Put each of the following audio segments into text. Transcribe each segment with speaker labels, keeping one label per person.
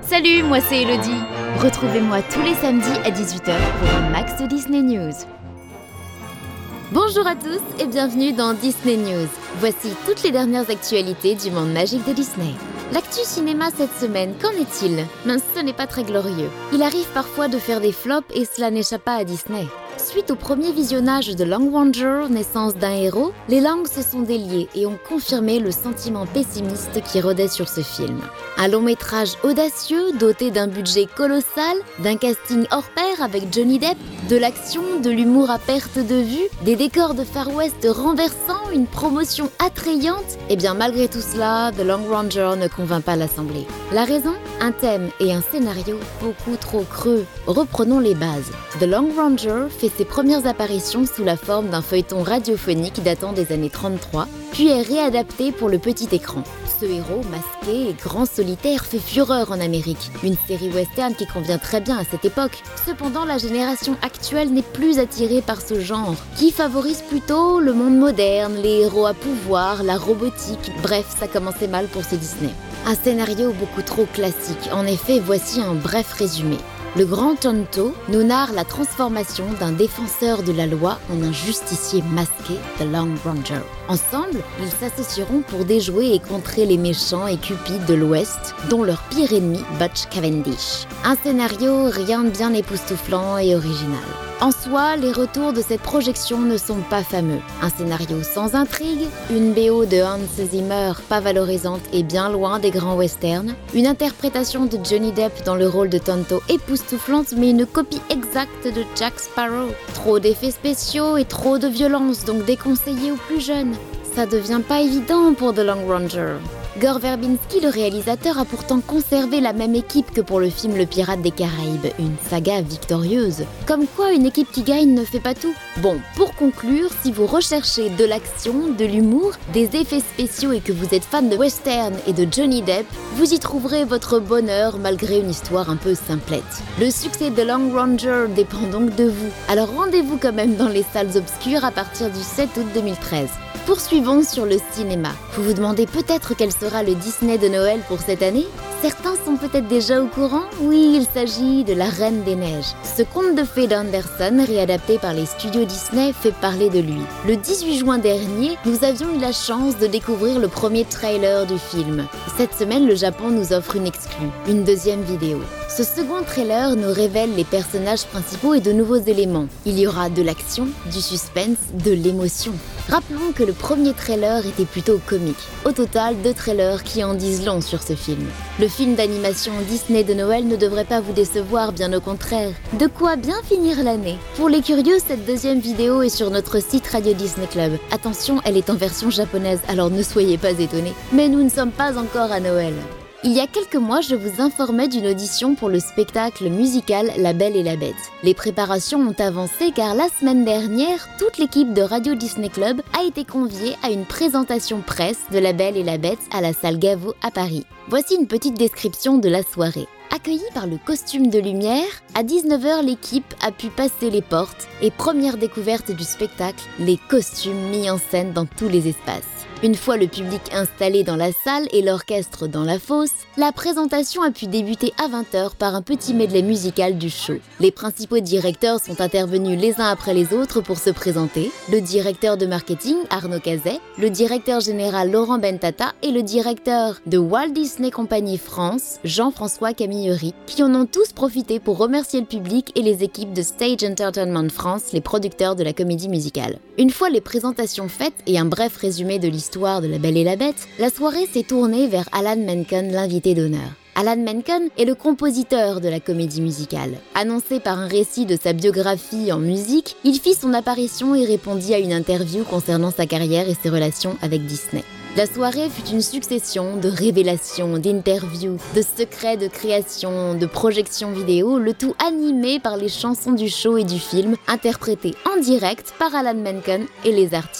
Speaker 1: Salut, moi c'est Elodie. Retrouvez-moi tous les samedis à 18h pour un max de Disney News. Bonjour à tous et bienvenue dans Disney News. Voici toutes les dernières actualités du monde magique de Disney. L'actu cinéma cette semaine, qu'en est-il ? Mince, ce n'est pas très glorieux. Il arrive parfois de faire des flops et cela n'échappe pas à Disney. Suite au premier visionnage de Long Ranger, naissance d'un héros, les langues se sont déliées et ont confirmé le sentiment pessimiste qui rôdait sur ce film. Un long métrage audacieux, doté d'un budget colossal, d'un casting hors pair avec Johnny Depp, de l'action, de l'humour à perte de vue, des décors de Far West renversants, une promotion attrayante, et bien malgré tout cela, The Long Ranger ne convainc pas l'Assemblée. La raison ? Un thème et un scénario beaucoup trop creux. Reprenons les bases. The Long Ranger fait ses premières apparitions sous la forme d'un feuilleton radiophonique datant des années 33, puis est réadapté pour le petit écran. Ce héros masqué et grand solitaire fait fureur en Amérique, une série western qui convient très bien à cette époque. Cependant, la génération actuelle n'est plus attirée par ce genre, qui favorise plutôt le monde moderne, les héros à pouvoir, la robotique, bref, ça commençait mal pour ce Disney. Un scénario beaucoup trop classique, en effet, voici un bref résumé. Le grand Tonto nous narre la transformation d'un défenseur de la loi en un justicier masqué, The Long Ranger. Ensemble, ils s'associeront pour déjouer et contrer les méchants et cupides de l'Ouest, dont leur pire ennemi, Butch Cavendish. Un scénario rien de bien époustouflant et original. En soi, les retours de cette projection ne sont pas fameux. Un scénario sans intrigue, une BO de Hans Zimmer pas valorisante et bien loin des grands westerns, une interprétation de Johnny Depp dans le rôle de Tonto époustouflante mais une copie exacte de Jack Sparrow. Trop d'effets spéciaux et trop de violence, donc déconseillé aux plus jeunes. Ça devient pas évident pour The Long Ranger. Gore Verbinski, le réalisateur, a pourtant conservé la même équipe que pour le film Le Pirate des Caraïbes, une saga victorieuse. Comme quoi, une équipe qui gagne ne fait pas tout. Bon, pour conclure, si vous recherchez de l'action, de l'humour, des effets spéciaux et que vous êtes fan de western et de Johnny Depp, vous y trouverez votre bonheur malgré une histoire un peu simplette. Le succès de Long Ranger dépend donc de vous, alors rendez-vous quand même dans les salles obscures à partir du 7 août 2013. Poursuivons sur le cinéma. Vous vous demandez peut-être quel sera le Disney de Noël pour cette année ? Certains sont peut-être déjà au courant ? Oui, il s'agit de La Reine des Neiges. Ce conte de fées d'Anderson, réadapté par les studios Disney, fait parler de lui. Le 18 juin dernier, nous avions eu la chance de découvrir le premier trailer du film. Cette semaine, le Japon nous offre une exclue, une deuxième vidéo. Ce second trailer nous révèle les personnages principaux et de nouveaux éléments. Il y aura de l'action, du suspense, de l'émotion. Rappelons que le premier trailer était plutôt comique. Au total, 2 trailers qui en disent long sur ce film. Le film d'animation Disney de Noël ne devrait pas vous décevoir, bien au contraire. De quoi bien finir l'année. Pour les curieux, cette deuxième vidéo est sur notre site Radio Disney Club. Attention, elle est en version japonaise, alors ne soyez pas étonnés. Mais nous ne sommes pas encore à Noël. Il y a quelques mois, je vous informais d'une audition pour le spectacle musical La Belle et la Bête. Les préparations ont avancé car la semaine dernière, toute l'équipe de Radio Disney Club a été conviée à une présentation presse de La Belle et la Bête à la salle Gaveau à Paris. Voici une petite description de la soirée. Accueillie par le costume de lumière, à 19h, l'équipe a pu passer les portes et première découverte du spectacle, les costumes mis en scène dans tous les espaces. Une fois le public installé dans la salle et l'orchestre dans la fosse, la présentation a pu débuter à 20h par un petit medley musical du show. Les principaux directeurs sont intervenus les uns après les autres pour se présenter. Le directeur de marketing, Arnaud Cazet, le directeur général Laurent Bentata et le directeur de Walt Disney Company France, Jean-François Camilleri, qui en ont tous profité pour remercier le public et les équipes de Stage Entertainment France, les producteurs de la comédie musicale. Une fois les présentations faites et un bref résumé de l'histoire de La Belle et la Bête, la soirée s'est tournée vers Alan Menken, l'invité d'honneur. Alan Menken est le compositeur de la comédie musicale. Annoncé par un récit de sa biographie en musique, il fit son apparition et répondit à une interview concernant sa carrière et ses relations avec Disney. La soirée fut une succession de révélations, d'interviews, de secrets de création, de projections vidéo, le tout animé par les chansons du show et du film, interprétées en direct par Alan Menken et les artistes.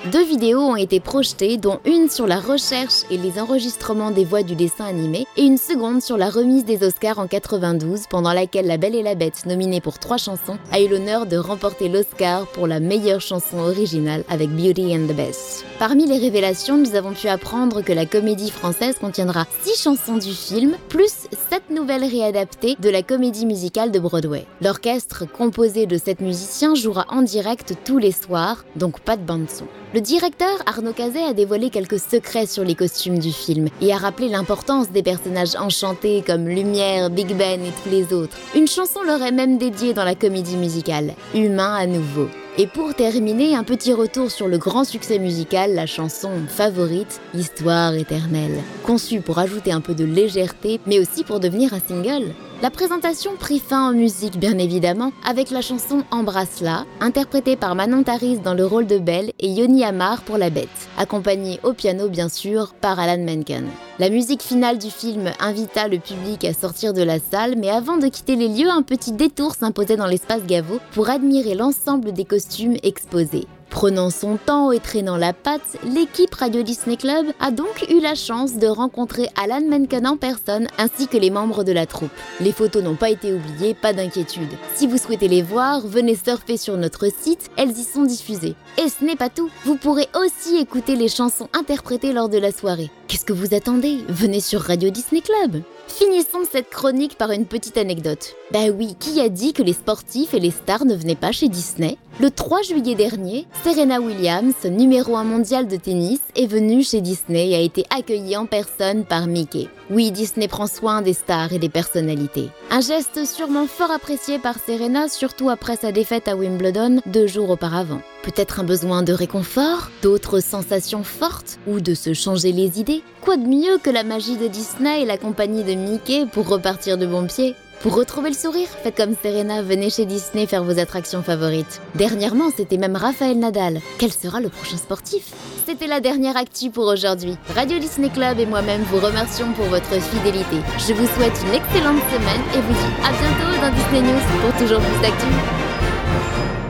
Speaker 1: 2 vidéos ont été projetées, dont une sur la recherche et les enregistrements des voix du dessin animé et une seconde sur la remise des Oscars en 92, pendant laquelle La Belle et la Bête, nominée pour 3 chansons, a eu l'honneur de remporter l'Oscar pour la meilleure chanson originale avec Beauty and the Beast. Parmi les révélations, nous avons pu apprendre que la comédie française contiendra 6 chansons du film, plus 7 nouvelles réadaptées de la comédie musicale de Broadway. L'orchestre, composé de 7 musiciens, jouera en direct tous les soirs, donc pas de bande-son. Le directeur Arnaud Cazet a dévoilé quelques secrets sur les costumes du film et a rappelé l'importance des personnages enchantés comme Lumière, Big Ben et tous les autres. Une chanson leur est même dédiée dans la comédie musicale, Humain à nouveau. Et pour terminer, un petit retour sur le grand succès musical, la chanson favorite, Histoire éternelle. Conçue pour ajouter un peu de légèreté, mais aussi pour devenir un single. La présentation prit fin en musique bien évidemment, avec la chanson Embrasse-la, interprétée par Manon Taris dans le rôle de Belle et Yoni Amar pour la Bête, accompagnée au piano bien sûr par Alan Menken. La musique finale du film invita le public à sortir de la salle, mais avant de quitter les lieux, un petit détour s'imposait dans l'espace Gaveau pour admirer l'ensemble des costumes exposés. Prenant son temps et traînant la patte, l'équipe Radio Disney Club a donc eu la chance de rencontrer Alan Menken en personne ainsi que les membres de la troupe. Les photos n'ont pas été oubliées, pas d'inquiétude. Si vous souhaitez les voir, venez surfer sur notre site, elles y sont diffusées. Et ce n'est pas tout, vous pourrez aussi écouter les chansons interprétées lors de la soirée. Qu'est-ce que vous attendez? Venez sur Radio Disney Club. Finissons cette chronique par une petite anecdote. Bah oui, qui a dit que les sportifs et les stars ne venaient pas chez Disney? Le 3 juillet dernier, Serena Williams, numéro 1 mondial de tennis, est venue chez Disney et a été accueillie en personne par Mickey. Oui, Disney prend soin des stars et des personnalités. Un geste sûrement fort apprécié par Serena, surtout après sa défaite à Wimbledon 2 jours auparavant. Peut-être un besoin de réconfort, d'autres sensations fortes, ou de se changer les idées? Quoi de mieux que la magie de Disney et la compagnie de Mickey pour repartir de bon pied? Pour retrouver le sourire, faites comme Serena, venez chez Disney faire vos attractions favorites. Dernièrement, c'était même Raphaël Nadal. Quel sera le prochain sportif? C'était la dernière actu pour aujourd'hui. Radio Disney Club et moi-même vous remercions pour votre fidélité. Je vous souhaite une excellente semaine et vous dis à bientôt dans Disney News pour toujours plus d'actu.